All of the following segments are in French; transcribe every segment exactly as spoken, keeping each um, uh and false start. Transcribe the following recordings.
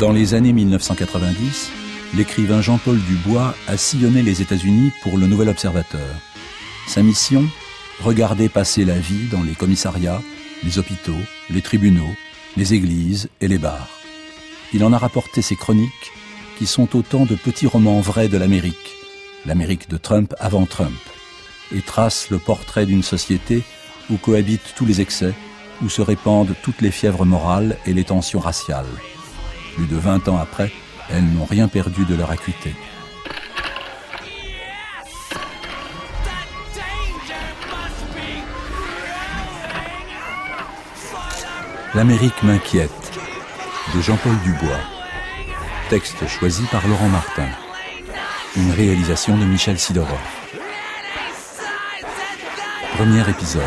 Dans les années mille neuf cent quatre-vingt-dix, l'écrivain Jean-Paul Dubois a sillonné les États-Unis pour le Nouvel Observateur. Sa mission ? Regarder passer la vie dans les commissariats, les hôpitaux, les tribunaux, les églises et les bars. Il en a rapporté ses chroniques, qui sont autant de petits romans vrais de l'Amérique, l'Amérique de Trump avant Trump, et trace le portrait d'une société où cohabitent tous les excès, où se répandent toutes les fièvres morales et les tensions raciales. Plus de vingt ans après, elles n'ont rien perdu de leur acuité. L'Amérique m'inquiète, de Jean-Paul Dubois. Texte choisi par Laurent Martin. Une réalisation de Michel Sidorov. Premier épisode.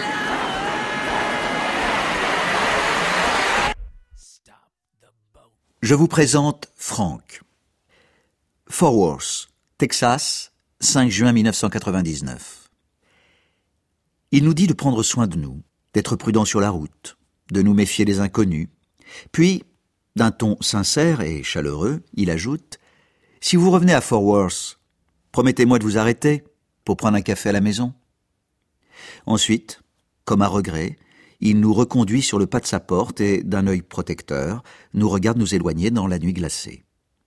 Je vous présente Frank. Fort Worth, Texas, cinq juin mille neuf cent quatre-vingt-dix-neuf. Il nous dit de prendre soin de nous, d'être prudents sur la route, de nous méfier des inconnus. Puis, d'un ton sincère et chaleureux, il ajoute « Si vous revenez à Fort Worth, promettez-moi de vous arrêter pour prendre un café à la maison. » Ensuite, comme à regret, il nous reconduit sur le pas de sa porte et, d'un œil protecteur, nous regarde nous éloigner dans la nuit glacée.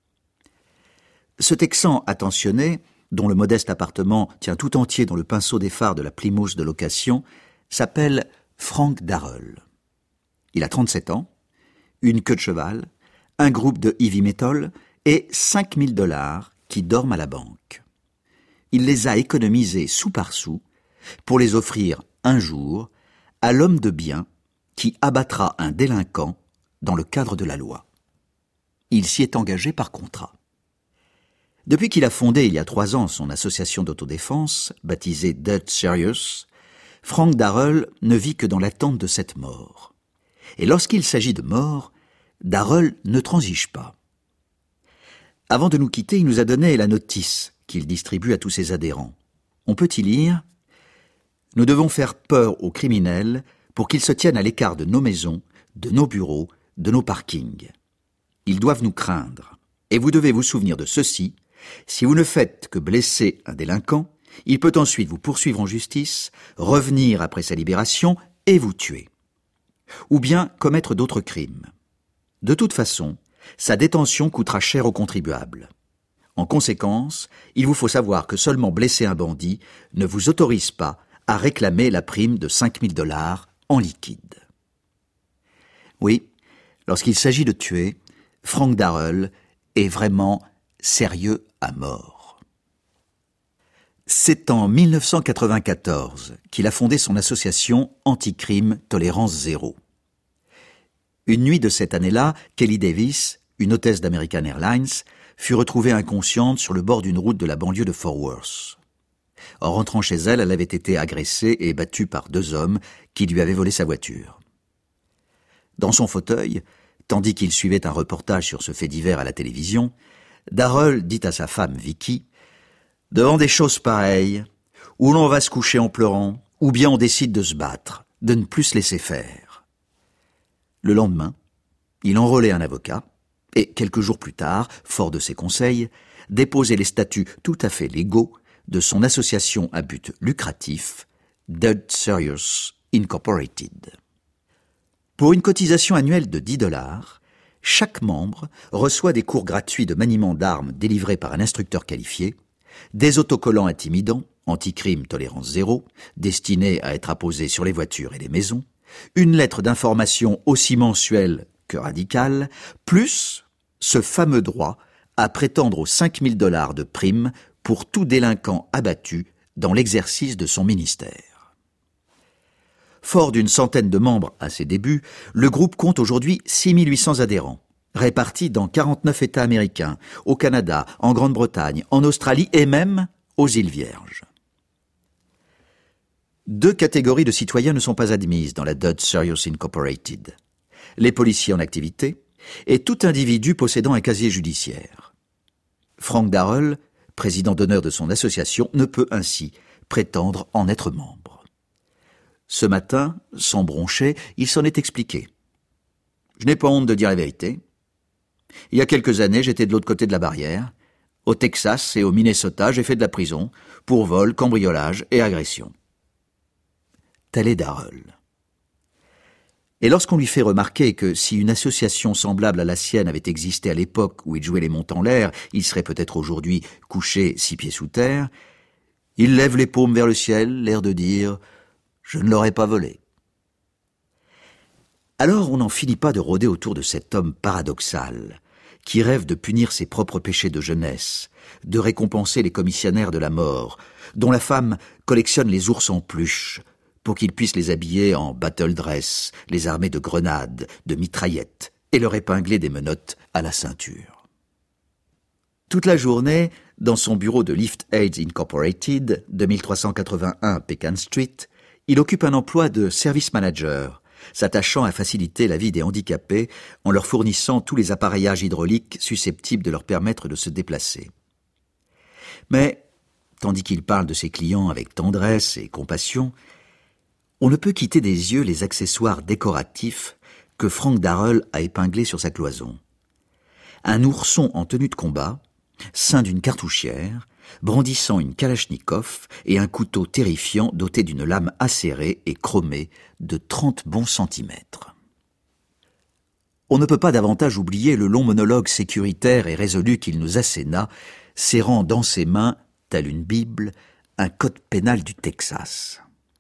Ce Texan attentionné, dont le modeste appartement tient tout entier dans le pinceau des phares de la Plymouth de location, s'appelle Frank Darrell. Il a trente-sept ans, une queue de cheval, un groupe de heavy metal et cinq mille dollars qui dorment à la banque. Il les a économisés sou par sou pour les offrir un jour à l'homme de bien qui abattra un délinquant dans le cadre de la loi. Il s'y est engagé par contrat. Depuis qu'il a fondé il y a trois ans son association d'autodéfense, baptisée Dead Serious, Frank Darrell ne vit que dans l'attente de cette mort. Et lorsqu'il s'agit de mort, Darrell ne transige pas. Avant de nous quitter, il nous a donné la notice qu'il distribue à tous ses adhérents. On peut y lire « Nous devons faire peur aux criminels pour qu'ils se tiennent à l'écart de nos maisons, de nos bureaux, de nos parkings. Ils doivent nous craindre. Et vous devez vous souvenir de ceci, si vous ne faites que blesser un délinquant, il peut ensuite vous poursuivre en justice, revenir après sa libération et vous tuer. Ou bien commettre d'autres crimes. De toute façon, sa détention coûtera cher aux contribuables. En conséquence, il vous faut savoir que seulement blesser un bandit ne vous autorise pas à réclamer la prime de cinq mille dollars en liquide. » Oui, lorsqu'il s'agit de tuer, Frank Darrell est vraiment sérieux à mort. C'est en mille neuf cent quatre-vingt-quatorze qu'il a fondé son association Anticrime Tolérance Zéro. Une nuit de cette année-là, Kelly Davis, une hôtesse d'American Airlines, fut retrouvée inconsciente sur le bord d'une route de la banlieue de Fort Worth. En rentrant chez elle, elle avait été agressée et battue par deux hommes qui lui avaient volé sa voiture. Dans son fauteuil, tandis qu'il suivait un reportage sur ce fait divers à la télévision, Darrell dit à sa femme Vicky « Devant des choses pareilles, où l'on va se coucher en pleurant, ou bien on décide de se battre, de ne plus se laisser faire. » Le lendemain, il enrôlait un avocat et, quelques jours plus tard, fort de ses conseils, déposait les statuts tout à fait légaux de son association à but lucratif, Dead Serious Incorporated. Pour une cotisation annuelle de dix dollars, chaque membre reçoit des cours gratuits de maniement d'armes délivrés par un instructeur qualifié, des autocollants intimidants, anticrime tolérance zéro, destinés à être apposés sur les voitures et les maisons, une lettre d'information aussi mensuelle que radicale, plus ce fameux droit à prétendre aux cinq mille dollars de prime pour tout délinquant abattu dans l'exercice de son ministère. Fort d'une centaine de membres à ses débuts, le groupe compte aujourd'hui six mille huit cents adhérents, répartis dans quarante-neuf États américains, au Canada, en Grande-Bretagne, en Australie et même aux îles Vierges. Deux catégories de citoyens ne sont pas admises dans la Dead Serious Incorporated. Les policiers en activité et tout individu possédant un casier judiciaire. Frank Darrell, président d'honneur de son association, ne peut ainsi prétendre en être membre. Ce matin, sans broncher, il s'en est expliqué. « Je n'ai pas honte de dire la vérité. Il y a quelques années, j'étais de l'autre côté de la barrière. Au Texas et au Minnesota, j'ai fait de la prison pour vol, cambriolage et agression. » Tel est Darrell. Et lorsqu'on lui fait remarquer que si une association semblable à la sienne avait existé à l'époque où il jouait les montes en l'air, il serait peut-être aujourd'hui couché six pieds sous terre, il lève les paumes vers le ciel, l'air de dire « Je ne l'aurais pas volé ». Alors on n'en finit pas de rôder autour de cet homme paradoxal, qui rêve de punir ses propres péchés de jeunesse, de récompenser les commissionnaires de la mort, dont la femme collectionne les ours en peluche, pour qu'ils puissent les habiller en battle dress, les armer de grenades, de mitraillettes, et leur épingler des menottes à la ceinture. Toute la journée, dans son bureau de Lift Aids Incorporated, deux mille trois cent quatre-vingt-un Pecan Street, il occupe un emploi de service manager, s'attachant à faciliter la vie des handicapés en leur fournissant tous les appareillages hydrauliques susceptibles de leur permettre de se déplacer. Mais, tandis qu'il parle de ses clients avec tendresse et compassion, on ne peut quitter des yeux les accessoires décoratifs que Frank Darrell a épinglés sur sa cloison. Un ourson en tenue de combat, ceint d'une cartouchière, brandissant une kalachnikov et un couteau terrifiant doté d'une lame acérée et chromée de trente bons centimètres. On ne peut pas davantage oublier le long monologue sécuritaire et résolu qu'il nous asséna, serrant dans ses mains, telle une Bible, un code pénal du Texas.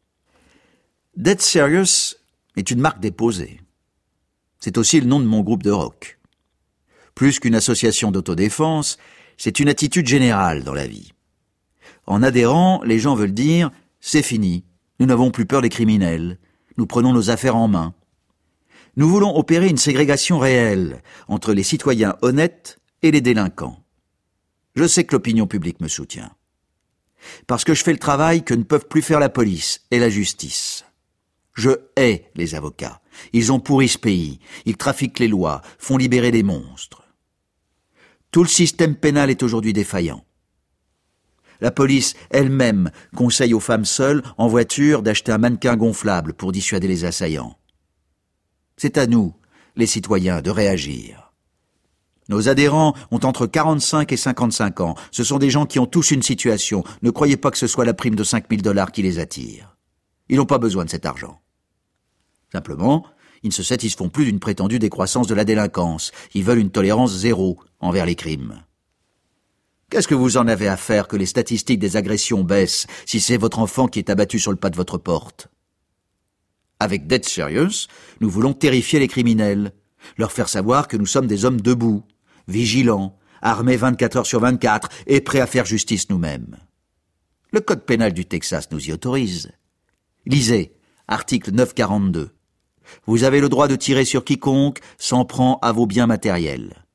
Dead Serious est une marque déposée. C'est aussi le nom de mon groupe de rock. Plus qu'une association d'autodéfense, c'est une attitude générale dans la vie. En adhérant, les gens veulent dire « c'est fini, nous n'avons plus peur des criminels, nous prenons nos affaires en main ». Nous voulons opérer une ségrégation réelle entre les citoyens honnêtes et les délinquants. Je sais que l'opinion publique me soutient. Parce que je fais le travail que ne peuvent plus faire la police et la justice. Je hais les avocats. Ils ont pourri ce pays. Ils trafiquent les lois, font libérer des monstres. Tout le système pénal est aujourd'hui défaillant. La police elle-même conseille aux femmes seules, en voiture, d'acheter un mannequin gonflable pour dissuader les assaillants. C'est à nous, les citoyens, de réagir. Nos adhérents ont entre quarante-cinq et cinquante-cinq ans. Ce sont des gens qui ont tous une situation. Ne croyez pas que ce soit la prime de cinq mille dollars qui les attire. Ils n'ont pas besoin de cet argent. Simplement, ils ne se satisfont plus d'une prétendue décroissance de la délinquance. Ils veulent une tolérance zéro envers les crimes. Qu'est-ce que vous en avez à faire que les statistiques des agressions baissent si c'est votre enfant qui est abattu sur le pas de votre porte? Avec Dead Serious, nous voulons terrifier les criminels, leur faire savoir que nous sommes des hommes debout, vigilants, armés vingt-quatre heures sur vingt-quatre et prêts à faire justice nous-mêmes. Le code pénal du Texas nous y autorise. Lisez, article neuf cent quarante-deux. Vous avez le droit de tirer sur quiconque s'en prend à vos biens matériels.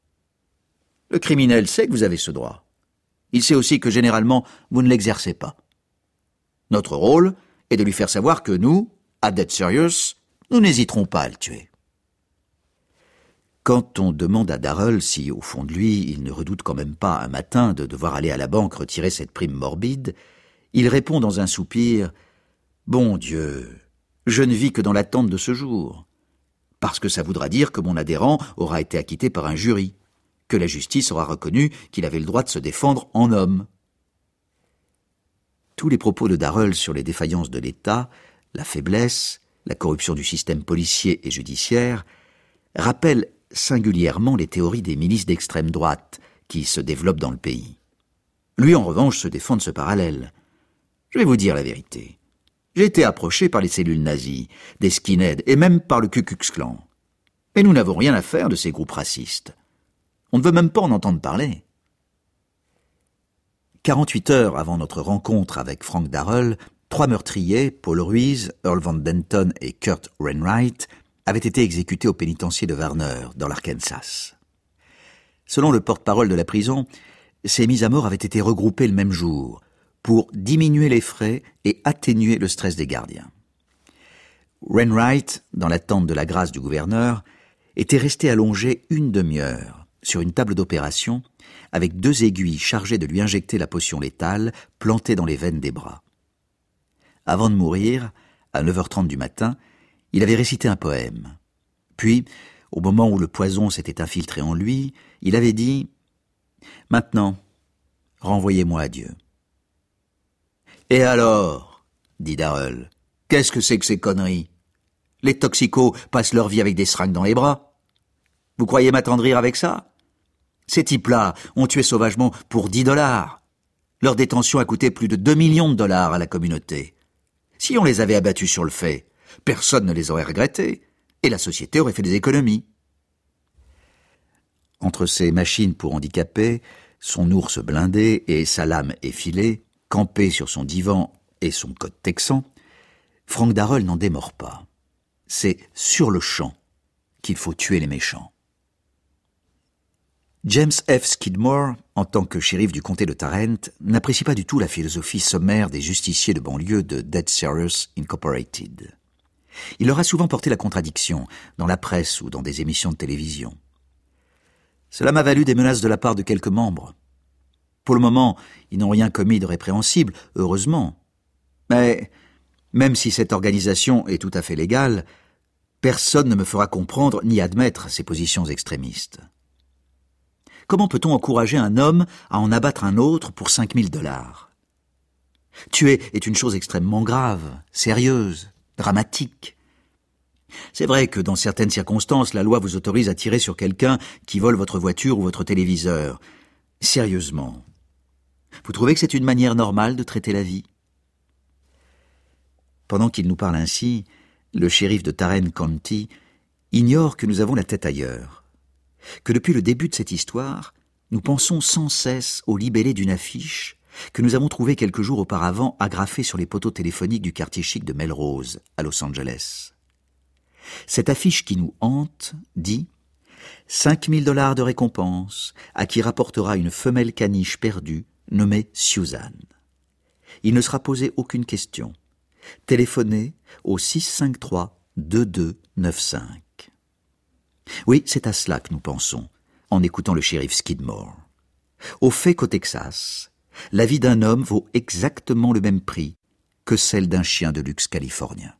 Le criminel sait que vous avez ce droit. Il sait aussi que généralement, vous ne l'exercez pas. Notre rôle est de lui faire savoir que nous, à Dead Serious, nous n'hésiterons pas à le tuer. Quand on demande à Darrell si, au fond de lui, il ne redoute quand même pas un matin de devoir aller à la banque retirer cette prime morbide, il répond dans un soupir « Bon Dieu, je ne vis que dans l'attente de ce jour, parce que ça voudra dire que mon adhérent aura été acquitté par un jury, que la justice aura reconnu qu'il avait le droit de se défendre en homme. » Tous les propos de Darrell sur les défaillances de l'État, la faiblesse, la corruption du système policier et judiciaire, rappellent singulièrement les théories des milices d'extrême droite qui se développent dans le pays. Lui, en revanche, se défend de ce parallèle. Je vais vous dire la vérité. J'ai été approché par les cellules nazies, des skinheads et même par le Ku Klux Klan. Mais nous n'avons rien à faire de ces groupes racistes. On ne veut même pas en entendre parler. quarante-huit heures avant notre rencontre avec Frank Darrell, trois meurtriers, Paul Ruiz, Earl Van Denton et Kurt Wainwright, avaient été exécutés au pénitencier de Warner, dans l'Arkansas. Selon le porte-parole de la prison, ces mises à mort avaient été regroupées le même jour, pour diminuer les frais et atténuer le stress des gardiens. Wainwright, dans l'attente de la grâce du gouverneur, était resté allongé une demi-heure sur une table d'opération avec deux aiguilles chargées de lui injecter la potion létale plantée dans les veines des bras. Avant de mourir, à neuf heures trente du matin, il avait récité un poème. Puis, Au moment où le poison s'était infiltré en lui, il avait dit « Maintenant, renvoyez-moi à Dieu. » « Et alors ?» dit Darrell. « Qu'est-ce que c'est que ces conneries? Les toxicos passent leur vie avec des seringues dans les bras. Vous croyez m'attendrir avec ça? Ces types-là ont tué sauvagement pour dix dollars. Leur détention a coûté plus de deux millions de dollars à la communauté. Si on les avait abattus sur le fait, personne ne les aurait regrettés, et la société aurait fait des économies. » Entre ses machines pour handicapés, son ours blindé et sa lame effilée, campé sur son divan et son code texan, Frank Darrell n'en démord pas. C'est sur le champ qu'il faut tuer les méchants. James F. Skidmore, en tant que shérif du comté de Tarrant, n'apprécie pas du tout la philosophie sommaire des justiciers de banlieue de Dead Serious Incorporated. Il leur a souvent porté la contradiction, dans la presse ou dans des émissions de télévision. Cela m'a valu des menaces de la part de quelques membres. Pour le moment, ils n'ont rien commis de répréhensible, heureusement. Mais, même si cette organisation est tout à fait légale, personne ne me fera comprendre ni admettre ces positions extrémistes. Comment peut-on encourager un homme à en abattre un autre pour cinq mille dollars? Tuer est une chose extrêmement grave, sérieuse, dramatique. C'est vrai que dans certaines circonstances, la loi vous autorise à tirer sur quelqu'un qui vole votre voiture ou votre téléviseur. Sérieusement, vous trouvez que c'est une manière normale de traiter la vie? Pendant qu'il nous parle ainsi, le shérif de Tarrant County ignore que nous avons la tête ailleurs, que depuis le début de cette histoire, nous pensons sans cesse au libellé d'une affiche que nous avons trouvée quelques jours auparavant agrafée sur les poteaux téléphoniques du quartier chic de Melrose, à Los Angeles. Cette affiche qui nous hante dit « cinq mille dollars de récompense à qui rapportera une femelle caniche perdue nommée Susan. Il ne sera posé aucune question. Téléphonez au six cinq trois deux deux neuf cinq. » Oui, c'est à cela que nous pensons, en écoutant le shérif Skidmore. Au fait qu'au Texas, la vie d'un homme vaut exactement le même prix que celle d'un chien de luxe californien.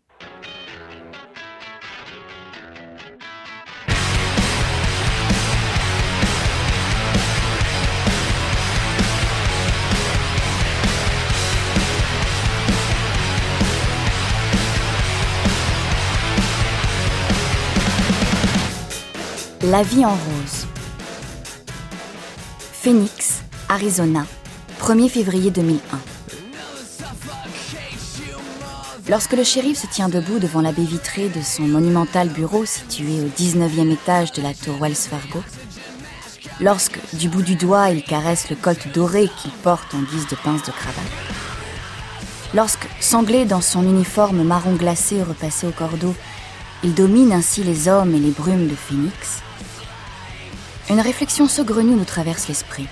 La vie en rose. Phoenix, Arizona, premier février deux mille un. Lorsque le shérif se tient debout devant la baie vitrée de son monumental bureau situé au dix-neuvième étage de la tour Wells Fargo, lorsque, du bout du doigt, il caresse le colt doré qu'il porte en guise de pince de cravate, lorsque, sanglé dans son uniforme marron glacé repassé au cordeau, il domine ainsi les hommes et les brumes de Phoenix, une réflexion saugrenue nous traverse l'esprit.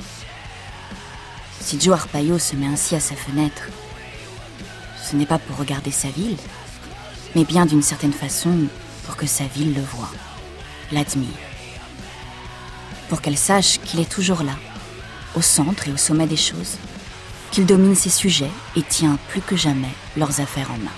Si Joe Arpaio se met ainsi à sa fenêtre, ce n'est pas pour regarder sa ville, mais bien d'une certaine façon pour que sa ville le voie, l'admire. Pour qu'elle sache qu'il est toujours là, au centre et au sommet des choses, qu'il domine ses sujets et tient plus que jamais leurs affaires en main.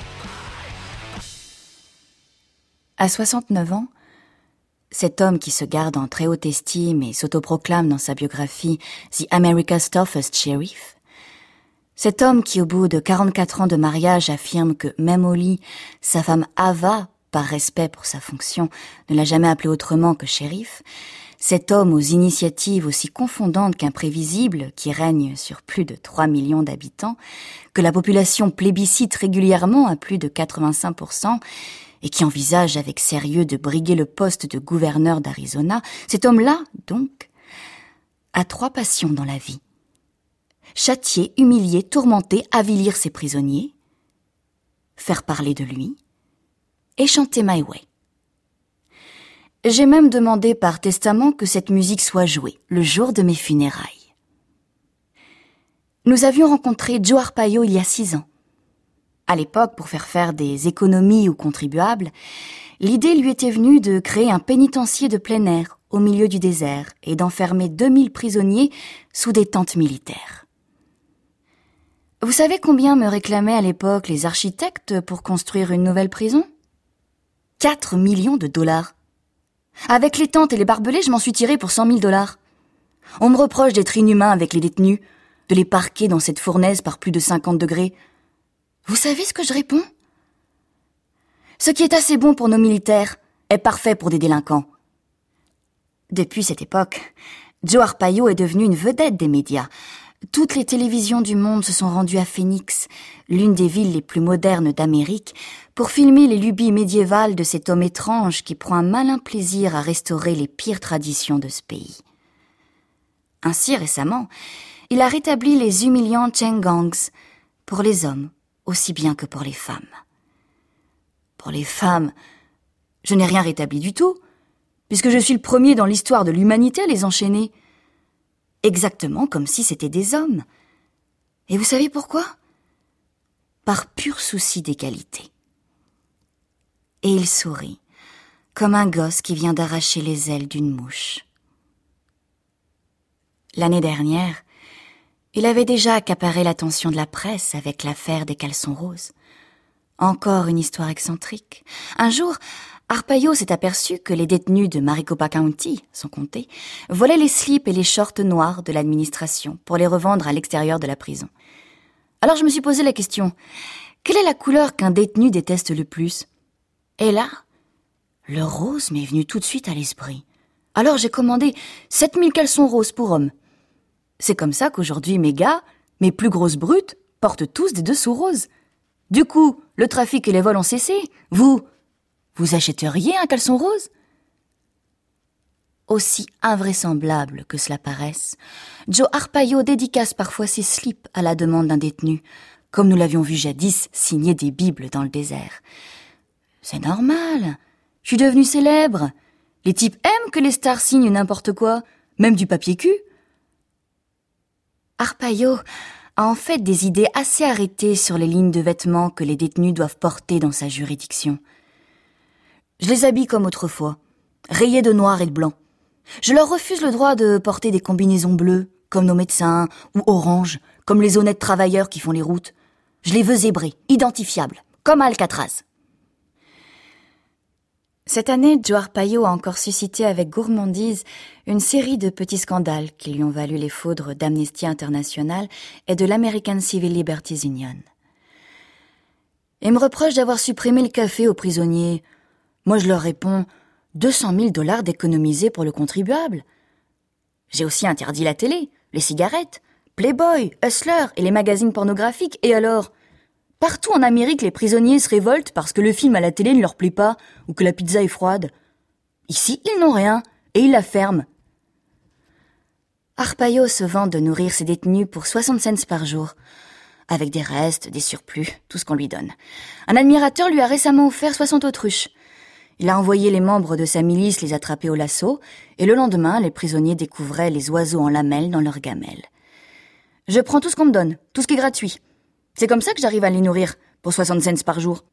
À soixante-neuf ans, cet homme qui se garde en très haute estime et s'autoproclame dans sa biographie « The America's Toughest Sheriff », cet homme qui, au bout de quarante-quatre ans de mariage, affirme que même au lit, sa femme Ava, par respect pour sa fonction, ne l'a jamais appelé autrement que shérif, cet homme aux initiatives aussi confondantes qu'imprévisibles, qui règne sur plus de trois millions d'habitants, que la population plébiscite régulièrement à plus de quatre-vingt-cinq pour cent, et qui envisage avec sérieux de briguer le poste de gouverneur d'Arizona, cet homme-là, donc, a trois passions dans la vie. Châtier, humilier, tourmenter, avilir ses prisonniers, faire parler de lui, et chanter My Way. J'ai même demandé par testament que cette musique soit jouée le jour de mes funérailles. Nous avions rencontré Joe Arpaio il y a six ans. À l'époque, pour faire faire des économies aux contribuables, l'idée lui était venue de créer un pénitencier de plein air au milieu du désert et d'enfermer deux mille prisonniers sous des tentes militaires. Vous savez combien me réclamaient à l'époque les architectes pour construire une nouvelle prison ? Quatre millions de dollars. Avec les tentes et les barbelés, je m'en suis tirée pour cent mille dollars. On me reproche d'être inhumain avec les détenus, de les parquer dans cette fournaise par plus de cinquante degrés. Vous savez ce que je réponds? Ce qui est assez bon pour nos militaires est parfait pour des délinquants. Depuis cette époque, Joe Arpaio est devenu une vedette des médias. Toutes les télévisions du monde se sont rendues à Phoenix, l'une des villes les plus modernes d'Amérique, pour filmer les lubies médiévales de cet homme étrange qui prend un malin plaisir à restaurer les pires traditions de ce pays. Ainsi, récemment, il a rétabli les humiliants Chengangs pour les hommes aussi bien que pour les femmes. Pour les femmes, je n'ai rien rétabli du tout, puisque je suis le premier dans l'histoire de l'humanité à les enchaîner. Exactement comme si c'était des hommes. Et vous savez pourquoi? Par pur souci d'égalité. Et il sourit, comme un gosse qui vient d'arracher les ailes d'une mouche. L'année dernière, il avait déjà accaparé l'attention de la presse avec l'affaire des caleçons roses. Encore une histoire excentrique. Un jour, Arpaio s'est aperçu que les détenus de Maricopa County, son comté, volaient les slips et les shorts noirs de l'administration pour les revendre à l'extérieur de la prison. Alors je me suis posé la question, quelle est la couleur qu'un détenu déteste le plus? Et là, le rose m'est venu tout de suite à l'esprit. Alors j'ai commandé sept mille caleçons roses pour hommes. C'est comme ça qu'aujourd'hui mes gars, mes plus grosses brutes, portent tous des dessous roses. Du coup, le trafic et les vols ont cessé. Vous, vous achèteriez un caleçon rose? Aussi invraisemblable que cela paraisse, Joe Arpaio dédicace parfois ses slips à la demande d'un détenu, comme nous l'avions vu jadis signer des bibles dans le désert. C'est normal, je suis devenu célèbre. Les types aiment que les stars signent n'importe quoi, même du papier cul. Arpaio a en fait des idées assez arrêtées sur les lignes de vêtements que les détenus doivent porter dans sa juridiction. Je les habille comme autrefois, rayés de noir et de blanc. Je leur refuse le droit de porter des combinaisons bleues, comme nos médecins, ou orange, comme les honnêtes travailleurs qui font les routes. Je les veux zébrés, identifiables, comme à Alcatraz. Cette année, Joe Arpaio a encore suscité avec gourmandise une série de petits scandales qui lui ont valu les foudres d'Amnesty International et de l'American Civil Liberties Union. Il me reproche d'avoir supprimé le café aux prisonniers. Moi, je leur réponds deux cent mille dollars d'économiser pour le contribuable. J'ai aussi interdit la télé, les cigarettes, Playboy, Hustler et les magazines pornographiques. Et alors ? Partout en Amérique, les prisonniers se révoltent parce que le film à la télé ne leur plaît pas ou que la pizza est froide. Ici, ils n'ont rien et ils la ferment. Arpaio se vante de nourrir ses détenus pour soixante cents par jour, avec des restes, des surplus, tout ce qu'on lui donne. Un admirateur lui a récemment offert soixante autruches. Il a envoyé les membres de sa milice les attraper au lasso, et le lendemain, les prisonniers découvraient les oiseaux en lamelles dans leurs gamelles. Je prends tout ce qu'on me donne, tout ce qui est gratuit. C'est comme ça que j'arrive à les nourrir, pour soixante cents par jour.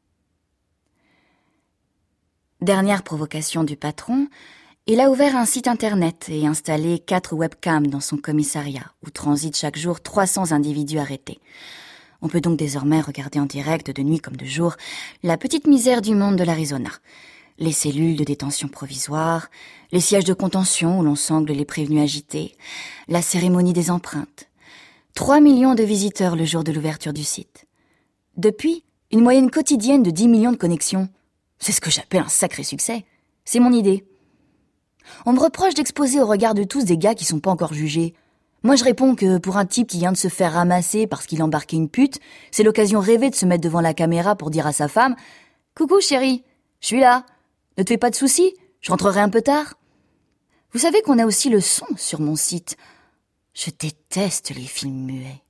Dernière provocation du patron, il a ouvert un site internet et installé quatre webcams dans son commissariat, où transitent chaque jour trois cents individus arrêtés. On peut donc désormais regarder en direct, de nuit comme de jour, la petite misère du monde de l'Arizona. Les cellules de détention provisoire, les sièges de contention où l'on sangle les prévenus agités, la cérémonie des empreintes. Trois millions de visiteurs le jour de l'ouverture du site. Depuis, une moyenne quotidienne de dix millions de connexions. C'est ce que j'appelle un sacré succès. C'est mon idée. On me reproche d'exposer au regard de tous des gars qui sont pas encore jugés. Moi, je réponds que pour un type qui vient de se faire ramasser parce qu'il a embarqué une pute, c'est l'occasion rêvée de se mettre devant la caméra pour dire à sa femme « Coucou chérie, je suis là. Ne te fais pas de soucis, je rentrerai un peu tard. » Vous savez qu'on a aussi le son sur mon site. Je déteste les films muets.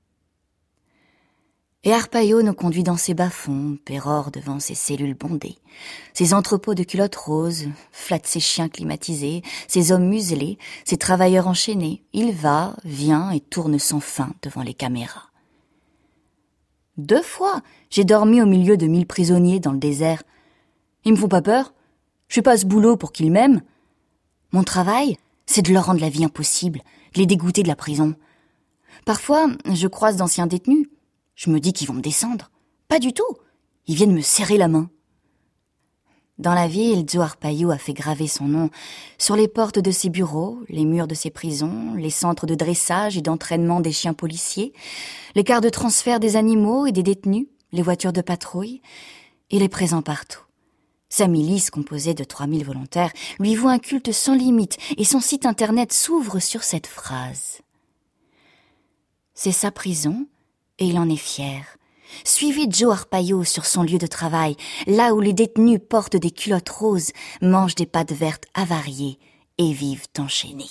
Et Arpaio nous conduit dans ses bas-fonds, pérore devant ses cellules bondées, ses entrepôts de culottes roses, flatte ses chiens climatisés, ses hommes muselés, ses travailleurs enchaînés. Il va, vient et tourne sans fin devant les caméras. Deux fois, j'ai dormi au milieu de mille prisonniers dans le désert. Ils me font pas peur. Je fais pas ce boulot pour qu'ils m'aiment. Mon travail, c'est de leur rendre la vie impossible, de les dégoûter de la prison. Parfois, je croise d'anciens détenus. Je me dis qu'ils vont me descendre. Pas du tout. Ils viennent me serrer la main. Dans la ville, Joe Arpaio a fait graver son nom sur les portes de ses bureaux, les murs de ses prisons, les centres de dressage et d'entraînement des chiens policiers, les cars de transfert des animaux et des détenus, les voitures de patrouille. Il est présent partout. Sa milice, composée de trois mille volontaires, lui voue un culte sans limite et son site internet s'ouvre sur cette phrase. C'est sa prison et il en est fier. Suivez Joe Arpaio sur son lieu de travail, là où les détenus portent des culottes roses, mangent des pâtes vertes avariées et vivent enchaînés.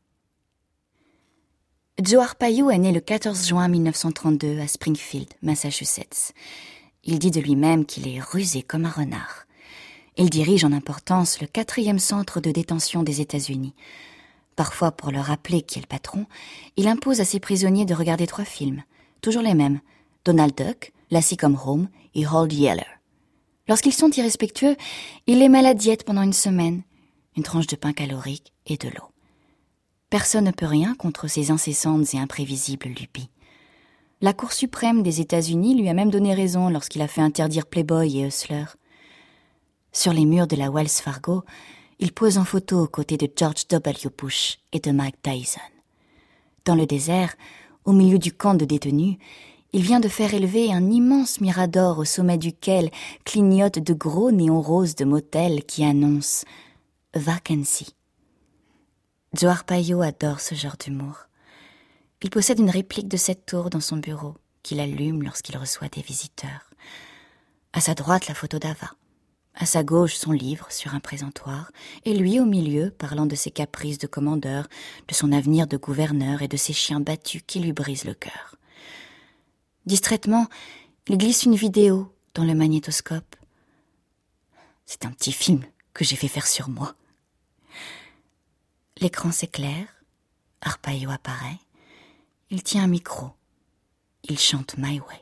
Joe Arpaio est né le quatorze juin mille neuf cent trente-deux à Springfield, Massachusetts. Il dit de lui-même qu'il est rusé comme un renard. Il dirige en importance le quatrième centre de détention des États-Unis. Parfois, pour leur rappeler qui est le patron, il impose à ses prisonniers de regarder trois films, toujours les mêmes, Donald Duck, Lassie Come Home et Hold Yeller. Lorsqu'ils sont irrespectueux, il les met à la diète pendant une semaine, une tranche de pain calorique et de l'eau. Personne ne peut rien contre ces incessantes et imprévisibles lubies. La Cour suprême des États-Unis lui a même donné raison lorsqu'il a fait interdire Playboy et Hustler. Sur les murs de la Wells Fargo, il pose en photo aux côtés de George W. Bush et de Mike Tyson. Dans le désert, au milieu du camp de détenus, il vient de faire élever un immense mirador au sommet duquel clignotent de gros néons roses de motel qui annoncent « Vacancy ». Joe Arpaio adore ce genre d'humour. Il possède une réplique de cette tour dans son bureau, qu'il allume lorsqu'il reçoit des visiteurs. À sa droite, la photo d'Ava. À sa gauche, son livre sur un présentoir, et lui au milieu, parlant de ses caprices de commandeur, de son avenir de gouverneur et de ses chiens battus qui lui brisent le cœur. Distraitement, il glisse une vidéo dans le magnétoscope. C'est un petit film que j'ai fait faire sur moi. L'écran s'éclaire, Arpaio apparaît, il tient un micro, il chante My Way.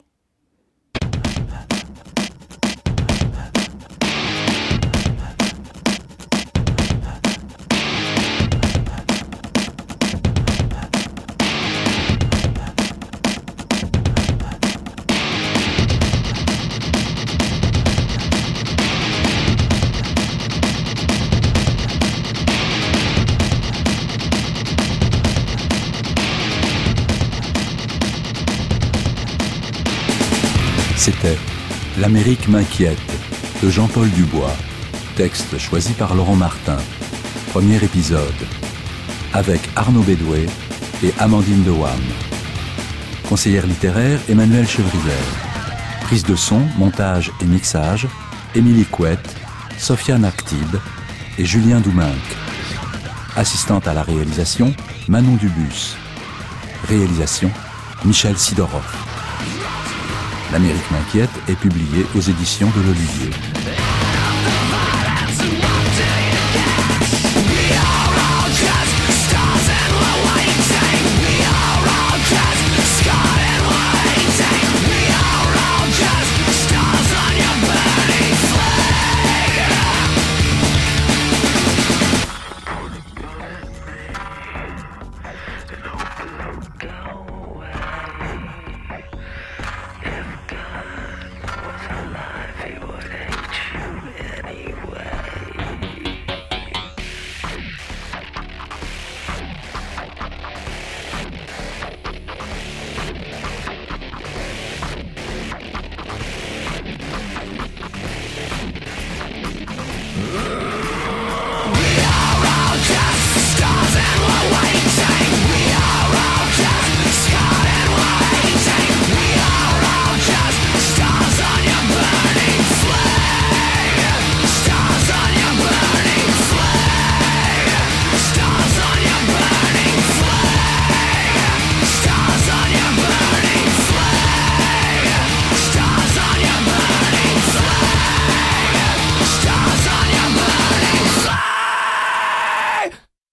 C'était « L'Amérique m'inquiète » de Jean-Paul Dubois, texte choisi par Laurent Martin, premier épisode, avec Arnaud Bédoué et Amandine Dewam. Conseillère littéraire, Emmanuel Chevrière. Prise de son, montage et mixage, Émilie Couette, Sofiane Aktib et Julien Douminc. Assistante à la réalisation, Manon Dubus. Réalisation, Michel Sidorov. L'Amérique m'inquiète est publié aux éditions de l'Olivier.